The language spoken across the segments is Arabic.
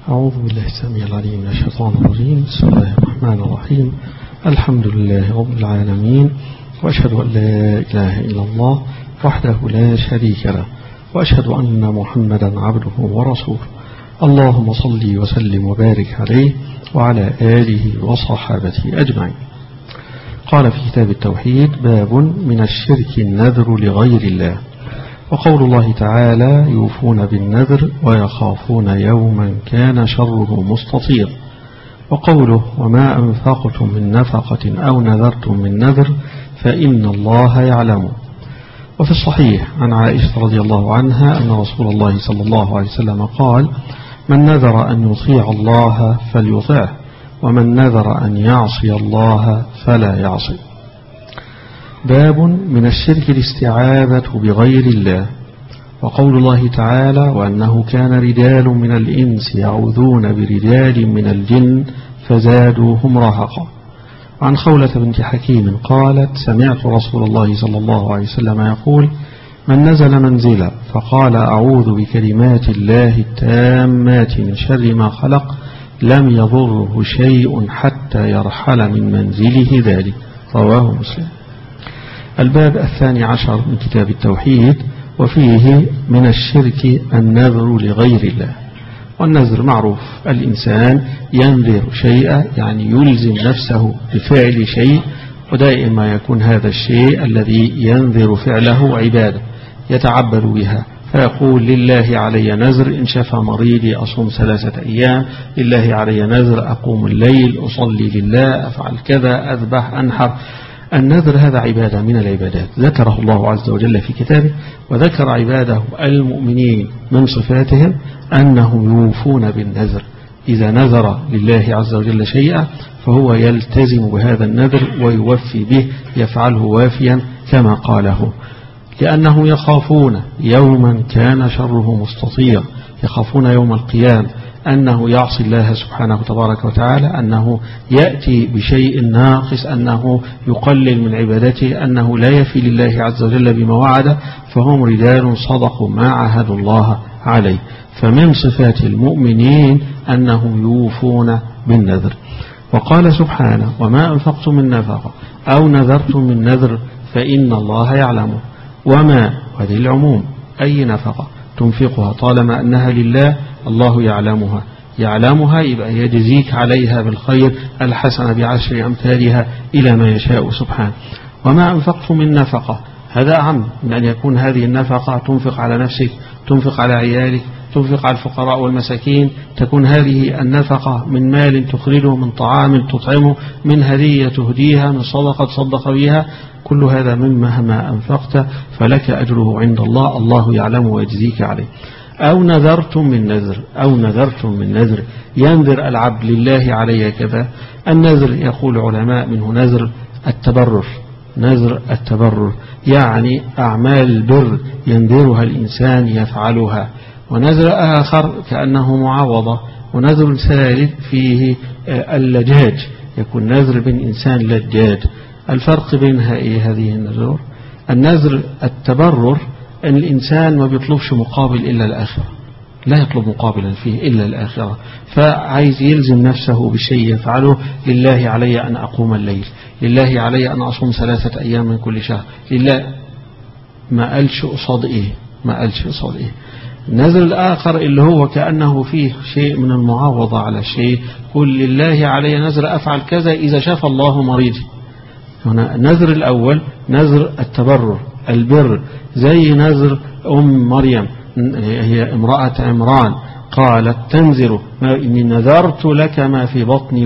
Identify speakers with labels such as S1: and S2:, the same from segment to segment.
S1: أعوذ بالله السميع العليم من الشيطان الرجيم. بسم الله الرحمن الرحيم. الحمد لله رب العالمين، وأشهد أن لا إله إلا الله وحده لا شريك له، وأشهد أن محمدا عبده ورسوله. اللهم صل وسلم وبارك عليه وعلى آله وصحابته أجمعين. قال في كتاب التوحيد: باب من الشرك النذر لغير الله. وقول الله تعالى: يوفون بالنذر ويخافون يوما كان شره مستطير. وقوله: وما أنفقتم من نفقة أو نذرتم من نذر فإن الله يعلم. وفي الصحيح عن عائشة رضي الله عنها أن رسول الله صلى الله عليه وسلم قال: من نذر أن يطيع الله فليطعه، ومن نذر أن يعصي الله فلا يعصي. باب من الشرك الاستعاذة بغير الله. وقول الله تعالى: وأنه كان رجال من الإنس يعوذون برجال من الجن فزادوهم رهقا. عن خولة بنت حكيم قالت: سمعت رسول الله صلى الله عليه وسلم يقول: من نزل منزلا فقال: أعوذ بكلمات الله التامات من شر ما خلق لم يضره شيء حتى يرحل من منزله ذلك. رواه مسلم. الباب 12 من كتاب التوحيد، وفيه من الشرك النذر لغير الله. والنذر معروف، الإنسان ينذر شيئا يعني يلزم نفسه بفعل شيء، ودائما يكون هذا الشيء الذي ينذر فعله عبادة يتعبد بها، فيقول: لله علي نذر إن شفى مريضي أصوم 3 أيام، لله علي نذر أقوم الليل أصلي لله، أفعل كذا، أذبح، أنحر. النذر هذا عبادة من العبادات ذكره الله عز وجل في كتابه، وذكر عباده المؤمنين من صفاتهم أنهم يوفون بالنذر. إذا نذر لله عز وجل شيئا فهو يلتزم بهذا النذر ويوفي به، يفعله وافيا كما قاله، لأنه يخافون يوما كان شره مستطير، يخافون يوم القيامة أنه يعصي الله سبحانه تبارك وتعالى، أنه يأتي بشيء ناقص، أنه يقلل من عبادته، أنه لا يفي لله عز وجل بما وعد. فهم رجال صدقوا ما عاهدوا الله عليه. فمن صفات المؤمنين أنهم يوفون بالنذر. وقال سبحانه: وما أنفقتم من نفقة أو نذرتم من نذر فإن الله يعلمه. وما هذه العموم، أي نفقة تنفقها طالما أنها لله الله يعلمها يبقى يجزيك عليها بالخير الحسنة ب10 أمثالها إلى ما يشاء سبحانه. وما أنفقتم من نفقة هذا أعم من أن يكون هذه النفقة تنفق على نفسك، تنفق على عيالك، تنفق على الفقراء والمساكين، تكون هذه النفقة من مال تخرجه، من طعام تطعمه، من هدية تهديها، من صدقة تصدق بها. كل هذا مما أنفقت فلك أجره عند الله، الله يعلم ويجزيك عليه. أو نذرتم من نذر ينذر العبد لله علي كذا. النذر يقول علماء منه نذر التبرر، يعني أعمال البر ينذرها الإنسان يفعلها. ونذر آخر كأنه معاوضة. ونذر ثالث فيه اللجاج، يكون نذر بين إنسان لجاج. الفرق بينها إيه هذه النذور؟ النذر التبرر أن الإنسان ما بيطلبش مقابل إلا الآخرة، لا يطلب مقابلا فيه إلا الآخرة، فعايز يلزم نفسه بشيء يفعله. لله علي أن أقوم الليل، لله علي أن أصوم 3 أيام من كل شهر، لله. ما قالش قصاد إيه. النذر الآخر اللي هو كأنه فيه شيء من المعاوضة على شيء، قل لله علي نذر أفعل كذا إذا شاف الله مريضي. هنا النذر الأول نذر التبرر البر، زي نذر مريم، هي امرأة عمران، قالت تنذر: إني نذرت لك ما في بطني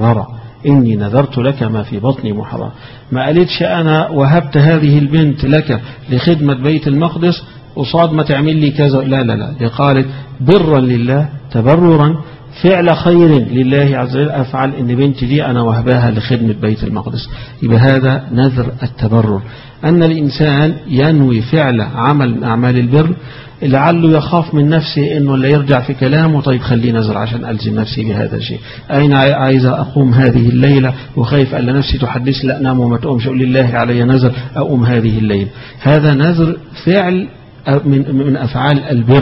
S1: محررة. ما قالتش أنا وهبت هذه البنت لك لخدمة بيت المقدس قصاد ما تعمل لي كذا، لا، قالت برا لله، تبررا، فعل خير لله عز وجل، أفعل إن بنتي دي أنا وهباها لخدمة بيت المقدس. يبقى هذا نذر التبرر، أن الإنسان ينوي فعل عمل من أعمال البر لعله يخاف من نفسه إنه لا يرجع في كلامه، طيب خليه نذر عشان ألزم نفسي بهذا الشيء. أين عايز أقوم هذه الليلة وخايف أن نفسي تحدث لا نام وما تقومش، أقول لله علي نذر أقوم هذه الليلة. هذا نذر فعل من أفعال البر،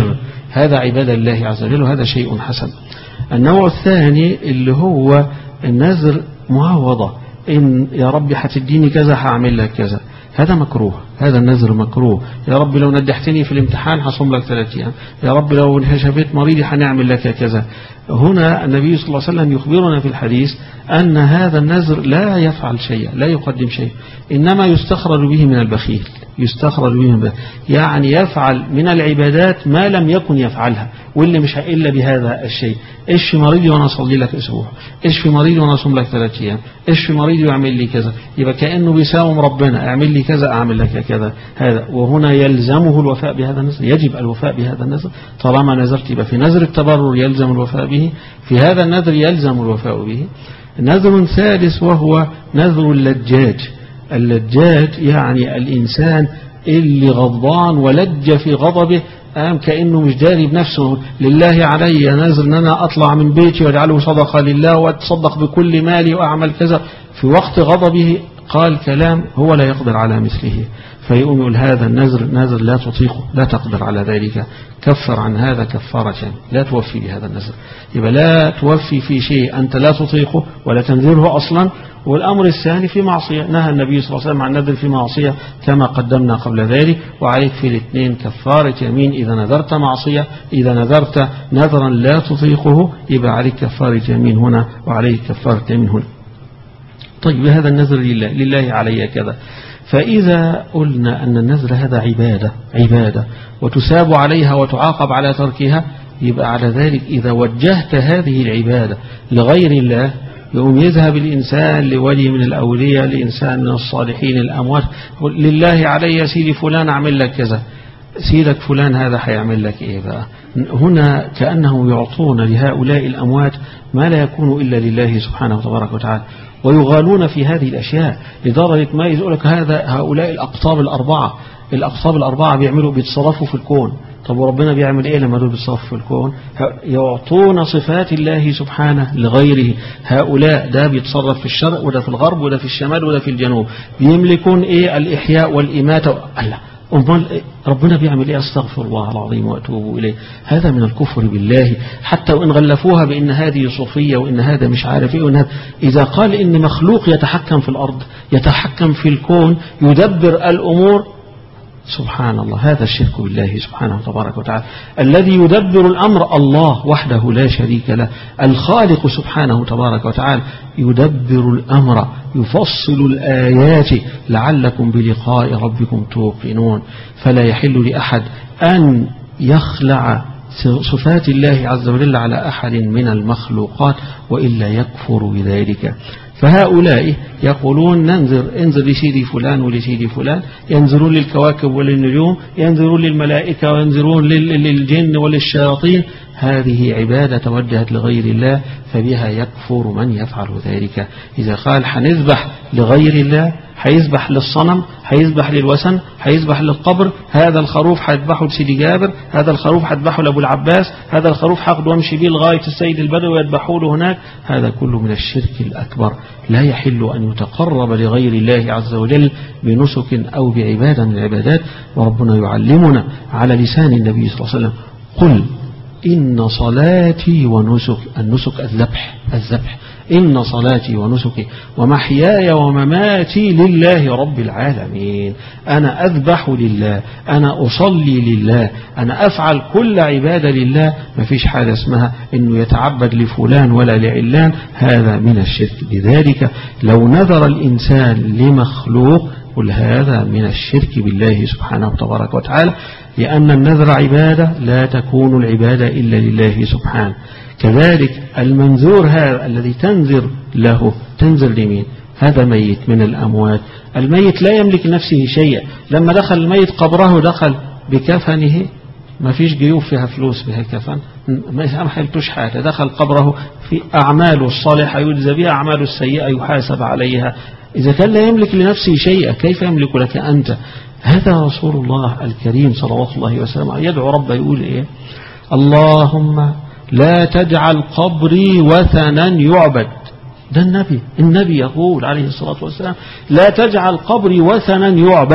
S1: هذا عبادة لله عز وجل، وهذا شيء حسن. النوع الثاني اللي هو النذر معوضة، إن يا رب هتديني كذا هعمل لك كذا، هذا مكروه، هذا النذر مكروه. يا رب لو نجحتني في الامتحان هصوم لك 3 أيام، يا رب لو شفيت مريضي هنعمل لك كذا. هنا النبي صلى الله عليه وسلم يخبرنا في الحديث أن هذا النذر لا يفعل شيئا، لا يقدم شيء، إنما يستخرج به من البخيل، يستخرج به من البخيل، يعني يفعل من العبادات ما لم يكن يفعلها، واللي مش إلا بهذا الشيء. اشفي مريضي وانا اصلي لك اسبوع، اشفي مريضي وانا اصوم لك 3 أيام، اشفي مريضي واعمل لي كذا، يبقى كأنه بيساوم ربنا، اعمل لي كذا اعمل لك كذا. هذا وهنا يلزمه الوفاء بهذا النذر، يجب الوفاء بهذا النذر. طالما نذرت يبقى في نذر التبرر يلزم الوفاء به، في هذا النذر يلزم الوفاء به. نذر ثالث وهو نذر اللجاج. اللجاج يعني الإنسان اللي غضبان ولج في غضبه، كأنه مش داري بنفسه، لله علي نذر أن أنا أطلع من بيتي واجعله صدقة لله وأتصدق بكل مالي وأعمل كذا، في وقت غضبه قال كلام هو لا يقدر على مثله، فيقوم يقول هذا النذر لا تطيقه، لا تقدر على ذلك، كفر عن هذا كفارة، لا توفي بهذا النذر. يبقى لا توفي في شيء أنت لا تطيقه ولا تنذره أصلا. والأمر الثاني في معصية، نهى النبي صلى الله عليه وسلم عن النذر في معصية كما قدمنا قبل ذلك، وعليك في الاثنين كفارة يمين. إذا نذرت معصية، إذا نذرت نذرا لا تطيقه يبقى عليك كفارة يمين هنا، وعليك كفارة يمين هنا. طيب هذا النذر لله علي كذا. فإذا قلنا أن النذر هذا عبادة وتساب عليها وتعاقب على تركها، يبقى على ذلك إذا وجهت هذه العبادة لغير الله، يقوم يذهب الإنسان لولي من الأولياء، لإنسان من الصالحين الأموات، لله علي سيدي فلان أعمل لك كذا، سيدك فلان هذا هيعمل لك إيه بقى؟ هنا كأنهم يعطون لهؤلاء الأموات ما لا يكون إلا لله سبحانه وتبارك وتعالى، ويغالون في هذه الأشياء لدرجة ما يقول لك هؤلاء الأقطاب الأربعة بيتصرفوا في الكون. طب وربنا بيعمل إيه لما دول بيتصرفوا في الكون؟ يعطون صفات الله سبحانه لغيره. هؤلاء ده بيتصرف في الشرق، وده في الغرب، وده في الشمال، وده في الجنوب، بيملكون إيه؟ الإحياء والإماتة. أمال ربنا بيعمل إيه؟ أستغفر الله العظيم وأتوب إليه. هذا من الكفر بالله، حتى وإن غلفوها بأن هذه صوفية وإن هذا مش عارف إيه وإن هذا. إذا قال إن مخلوق يتحكم في الأرض، يتحكم في الكون، يدبر الأمور، سبحان الله، هذا الشرك بالله سبحانه وتبارك وتعالى. الذي يدبر الأمر الله وحده لا شريك له، الخالق سبحانه وتبارك وتعالى يدبر الأمر، يفصل الآيات لعلكم بلقاء ربكم توقنون. فلا يحل لأحد أن يخلع صفات الله عز وجل على أحد من المخلوقات، وإلا يكفر بذلك. فهؤلاء يقولون انظر لسيدي فلان ولسيدي فلان، ينظرون للكواكب وللنجوم، ينظرون للملائكة وينظرون للجن وللشياطين. هذه عبادة توجهت لغير الله، فبها يكفر من يفعل ذلك. إذا قال هنذبح لغير الله، هيذبح للصنم، هيذبح للوثن، هيذبح للقبر، هذا الخروف هيذبحه لسيدي جابر، هذا الخروف هيذبحه لأبو العباس، هذا الخروف هاخده وامشي بيه لغاية السيد البدوي يذبحوه له هناك، هذا كله من الشرك الأكبر. لا يحل أن يتقرب لغير الله عز وجل بنسك أو بعبادة من العبادات. وربنا يعلمنا على لسان النبي صلى الله عليه وسلم: قل إن صلاتي ونسك، النسك الذبح، إن صلاتي ونسكي ومحياي ومماتي لله رب العالمين. أنا أذبح لله، أنا أصلي لله، أنا أفعل كل عبادة لله. ما فيش حاجة اسمها إنه يتعبد لفلان ولا لعلان، هذا من الشرك. لذلك لو نذر الإنسان لمخلوق، قل هذا من الشرك بالله سبحانه وتبارك وتعالى، لأن النذر عبادة لا تكون العبادة إلا لله سبحانه. كذلك المنذور هذا الذي تنذر له، تنذر لمين؟ هذا ميت من الأموات. الميت لا يملك نفسه شيئا. لما دخل الميت قبره دخل بكفنه، ما فيش جيوب فيها فلوس بها كفن، ما حلتوش حاجة. دخل قبره في أعماله الصالحة يجزى بها، أعماله السيئة يحاسب عليها. إذا كان لا يملك لنفسه شيئا كيف يملك لك أنت؟ هذا رسول الله الكريم صلوات الله وسلامه يدعو ربه، يقول إيه؟ اللهم لا تجعل قبري وثنا يعبد. ده النبي يقول عليه الصلاة والسلام: لا تجعل قبري وثنا يعبد.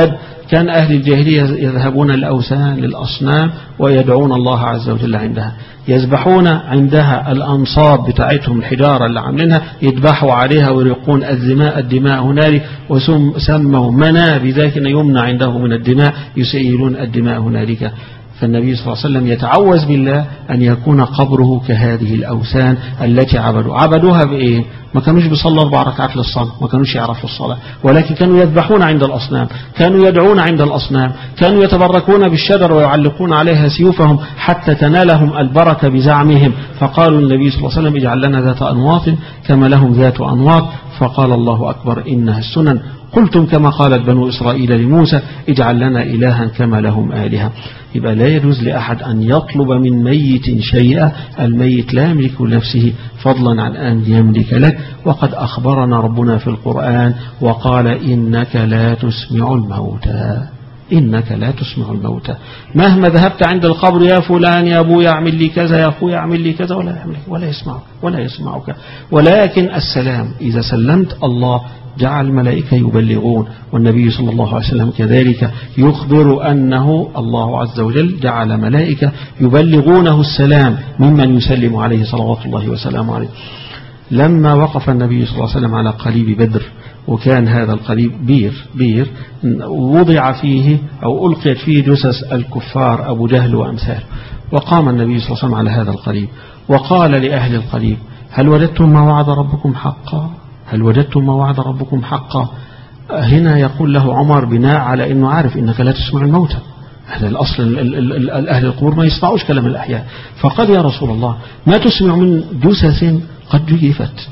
S1: كان أهل الجاهلية يذهبون للأوثان للأصنام ويدعون الله عز وجل عندها، يذبحون عندها الأنصاب بتاعتهم الحجارة اللي عاملينها، يذبحوا عليها ويرقون الدماء هنالك، وسموا منى بذلك أن يمنع عنده من الدماء، يسيلون الدماء هنالك. فالنبي صلى الله عليه وسلم يتعوذ بالله أن يكون قبره كهذه الأوثان التي عبدوها بإيه؟ ما كانوش بيصلوا 4 ركعات للصلاة، ما كانوش يعرفوا الصلاة، ولكن كانوا يذبحون عند الأصنام، كانوا يدعون عند الأصنام، كانوا يتبركون بالشجر ويعلقون عليها سيوفهم حتى تنالهم البركة بزعمهم. فقالوا النبي صلى الله عليه وسلم اجعل لنا ذات أنواط كما لهم ذات أنواط، فقال الله أكبر إنها السنن. قلتم كما قالت بنو إسرائيل لموسى اجعل لنا إلها كما لهم آلهة. يبقى لا يجوز لأحد أن يطلب من ميت شيئا، الميت لا يملك لنفسه فضلا عن أن يملك لك. وقد أخبرنا ربنا في القرآن وقال إنك لا تسمع الموتى، إنك لا تسمع الموتى. مهما ذهبت عند القبر يا فلان يا أبو يعمل لي كذا يا أخو يعمل لي كذا ولا يسمعك. ولكن السلام إذا سلمت الله جعل الملائكة يبلغون، والنبي صلى الله عليه وسلم كذلك يخبر أنه الله عز وجل جعل ملائكة يبلغونه السلام ممن يسلم عليه صلوات الله وسلامه عليه. لما وقف النبي صلى الله عليه وسلم على قليب بدر، وكان هذا القليب بير وضع فيه أو ألقيت فيه جثث الكفار أبو جهل وأمثاله، وقام النبي صلى الله عليه وسلم على هذا القليب وقال لأهل القليب هل وجدتم ما وعد ربكم حقا؟ هل وجدتم ما وعد ربكم حقا؟ هنا يقول له عمر بناء على أنه عارف إنك لا تسمع الموتى، هذا الأصل أهل القبور ما يسمعوش كلام الأحياء. فقال يا رسول الله ما تسمع من جثث قد جيفت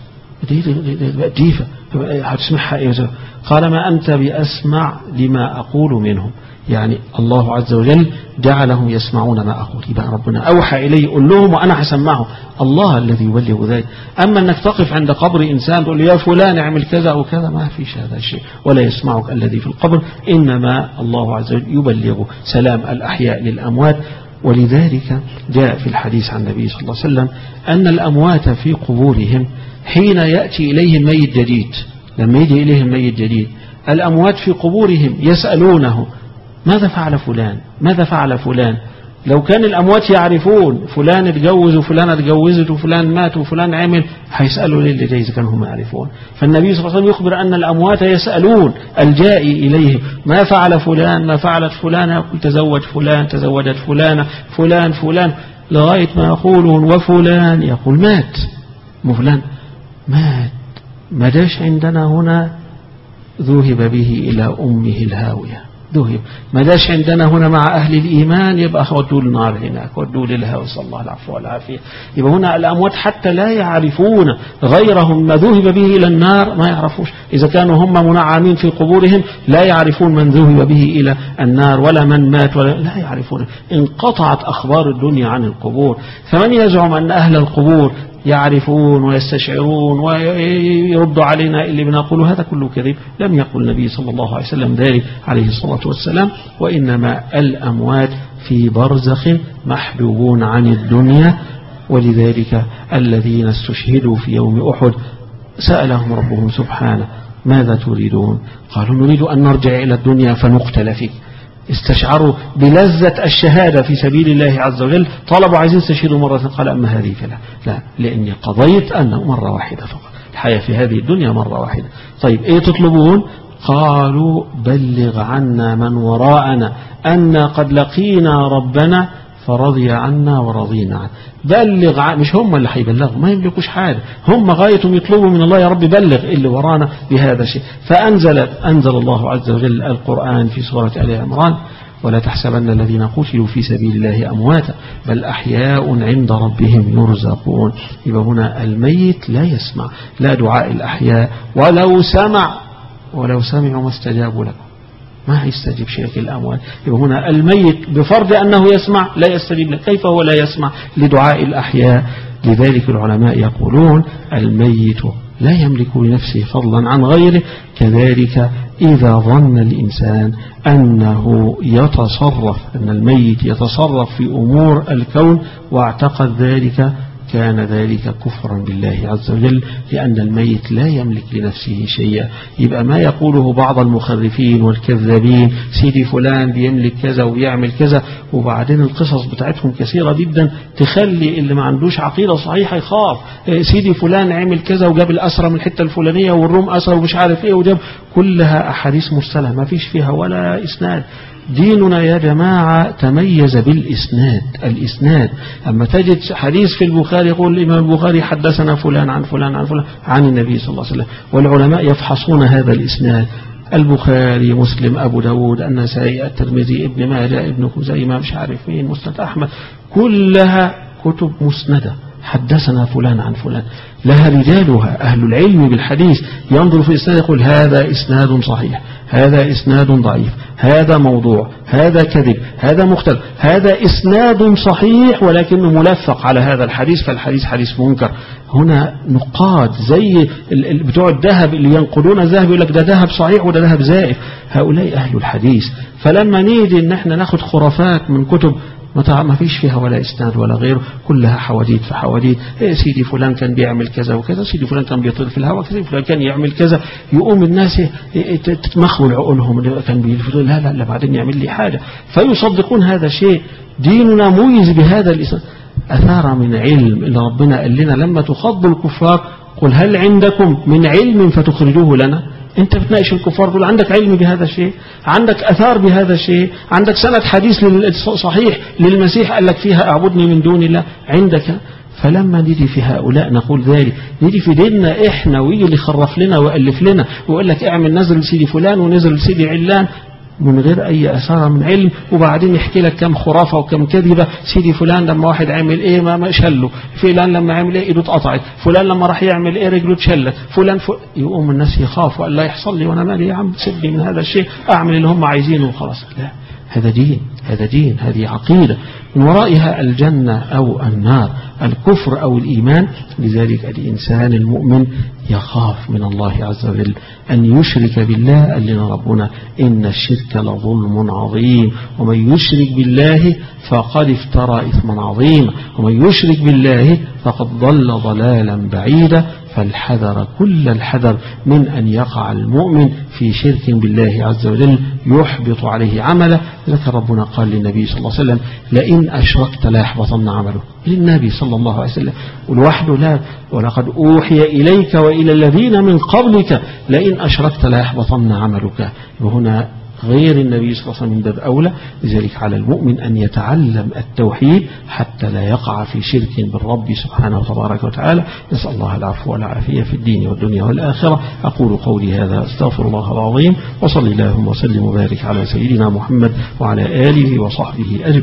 S1: جيفة هتسمعها إيه؟ قال ما أنت بأسمع لما أقول منهم، يعني الله عز وجل جعلهم يسمعون ما أقول، يبقى ربنا أوحى إلي قل لهم وأنا هسمعهم، الله الذي يبلغ ذلك. أما أنك تقف عند قبر إنسان تقول يا فلان اعمل كذا أو كذا، ما فيش هذا الشيء، ولا يسمعك الذي في القبر، إنما الله عز وجل يبلغ سلام الأحياء للأموات. ولذلك جاء في الحديث عن النبي صلى الله عليه وسلم أن الأموات في قبورهم حين يأتي إليهم ميت جديد، لما يجي إليهم ميت جديد الأموات في قبورهم يسألونه ماذا فعل فلان ماذا فعل فلان. لو كان الأموات يعرفون فلان اتجوز وفلان اتجوزت وفلان مات وفلان عمل، هيسألوا ليه اللي جايز كانوا هم يعرفون. فالنبي صلى الله عليه وسلم يخبر أن الأموات يسألون الجائي إليه ما فعل فلان ما فعلت فلانة، يقول تزوج فلان تزوجت فلانة فلان لغاية ما يقولون وفلان يقول مات، فلان مات، ما داش عندنا هنا ذهب به إلى أمه الهاوية، ذهب ما داش عندنا هنا مع أهل الإيمان يبقى ودوا النار هناك ودوا للهاوية، صلى الله العفو والعافية. يبقى هنا الأموات حتى لا يعرفون غيرهم ما ذهب به إلى النار، ما يعرفوش، إذا كانوا هم منعمين في قبورهم لا يعرفون من ذهب به إلى النار ولا من مات ولا لا يعرفون، انقطعت أخبار الدنيا عن القبور. فمن يزعم أن أهل القبور يعرفون ويستشعرون ويردوا علينا اللي بنقوله، هذا كله كذب. لم يقل النبي صلى الله عليه وسلم ذلك عليه الصلاة والسلام، وإنما الأموات في برزخ محجوبون عن الدنيا. ولذلك الذين استشهدوا في يوم أحد سألهم ربهم سبحانه ماذا تريدون؟ قالوا نريد أن نرجع إلى الدنيا فنقتل فيك. استشعروا بلذة الشهادة في سبيل الله عز وجل، طلبوا عايزين استشهدوا مرة، قال أما هذه فلا، لا لأني قضيت أنه مرة واحدة فقط، الحياة في هذه الدنيا مرة واحدة. طيب إيه تطلبون؟ قالوا بلغ عنا من وراءنا أن قد لقينا ربنا فرضي عنا ورضينا عنه. بلغ مش هم اللي هيبلغوا، ما يملكوش حاجة، هم غايتهم يطلبوا من الله يا رب بلغ اللي ورانا بهذا الشيء. فأنزل الله عز وجل القرآن في سورة آل عمران ولا تحسبن الذين قتلوا في سبيل الله أمواتا بل أحياء عند ربهم يرزقون. يبقى هنا الميت لا يسمع لا دعاء الأحياء، ولو سمعوا ما استجابوا لكم، ما يستجيب شرك الأموات. يبقى هنا الميت بفرض أنه يسمع لا يستجيب له، كيف هو لا يسمع لدعاء الأحياء؟ لذلك العلماء يقولون الميت لا يملك لنفسه فضلا عن غيره. كذلك إذا ظن الإنسان أنه يتصرف، أن الميت يتصرف في أمور الكون واعتقد ذلك، كان ذلك كفرا بالله عز وجل، لأن الميت لا يملك لنفسه شيئا. يبقى ما يقوله بعض المخرفين والكذابين سيدي فلان بيملك كذا ويعمل كذا، وبعدين القصص بتاعتهم كثيرة جدا تخلي اللي ما عندوش عقيدة صحيحة يخاف. سيدي فلان عمل كذا وجاب الأسرة من الحتة الفلانية والروم أسرة ومش عارف ايه وجاب، كلها أحاديث مرسلة ما فيش فيها ولا إسناد. ديننا يا جماعة تميز بالإسناد. الإسناد أما تجد حديث في البخاري يقول الإمام البخاري حدثنا فلان عن فلان عن فلان عن النبي صلى الله عليه وسلم، والعلماء يفحصون هذا الإسناد. البخاري، مسلم، أبو داود، النسائي، الترمذي، ابن ماجه، ابن خزيمة، مش عارف مين، مسند أحمد، كلها كتب مسندة. حدثنا فلان عن فلان، لها رجالها. أهل العلم بالحديث ينظر في الإسناد يقول هذا إسناد صحيح، هذا إسناد ضعيف، هذا موضوع، هذا كذب، هذا مختلف، هذا إسناد صحيح ولكنه ملفق على هذا الحديث فالحديث حديث منكر. هنا نقاد زي بتوع الذهب اللي ينقلون الذهب يقول لك ده ذهب صحيح وده ذهب زائف، هؤلاء أهل الحديث. فلما نيجي إن احنا ناخد خرافات من كتب ما فيش فيها ولا إسناد ولا غيره، كلها حواديت في حواديت. سيدي فلان كان بيعمل كذا وكذا، سيدي فلان كان بيطير في الهواء، سيدي فلان كان يعمل كذا، يقوم الناس تتمخول عقولهم كان بيقول لا بعدين يعمل لي حاجة فيصدقون هذا الشيء. ديننا ميز بهذا الإسناد. أثار من علم اللي ربنا قال لنا لما تخاطبوا الكفار قل هل عندكم من علم فتخرجوه لنا. انت بتناقش الكفار تقول عندك علم بهذا الشيء، عندك اثار بهذا الشيء، عندك سند حديث صحيح للمسيح قال لك فيها اعبدني من دون الله عندك. فلما نيجي في هؤلاء نقول ذلك، نيجي في ديننا احنا ويجي اللي يخرف لنا ويألف لنا ويقول لك اعمل نزل لسيدي فلان ونزل لسيدي علان من غير أي أثار من علم، وبعدين يحكي لك كم خرافة وكم كذبة. سيدي فلان لما واحد عمل إيه ما شله، فلان لما عمل إيه إيده اتقطعت، فلان لما راح يعمل إيه رجله اتشلت، فلان يقوم الناس يخاف وقال لا يحصل لي وأنا مالي يا عم سيبني من هذا الشيء أعمل اللي هم عايزينه وخلاص. لا، هذا دين، هذا دين، هذه عقيدة من ورائها الجنة أو النار، الكفر أو الإيمان. لذلك الإنسان المؤمن يخاف من الله عز وجل أن يشرك بالله. قال لنا ربنا إن الشرك لظلم عظيم ومن يشرك بالله فقد افترى إثما عظيما ومن يشرك بالله فقد ضل ضلالا بعيدا. فالحذر كل الحذر من أن يقع المؤمن في شرك بالله عز وجل يحبط عليه عمله. ذكر ربنا قال للنبي صلى الله عليه وسلم لئن أشركت لا يحبطن عمله. للنبي صلى الله عليه وسلم والوحده لا، ولقد أوحي إليك وإلى الذين من قبلك لئن أشركت لا يحبطن عملك. وهنا غير النبي صلى الله عليه وسلم من باب أولى. لذلك على المؤمن أن يتعلم التوحيد حتى لا يقع في شرك بالرب سبحانه وتبارك وتعالى. نسأل الله العفو والعافية في الدين والدنيا والآخرة. أقول قولي هذا أستغفر الله العظيم وصلي اللهم وسلم وبارك على سيدنا محمد وعلى آله وصحبه أجمعين.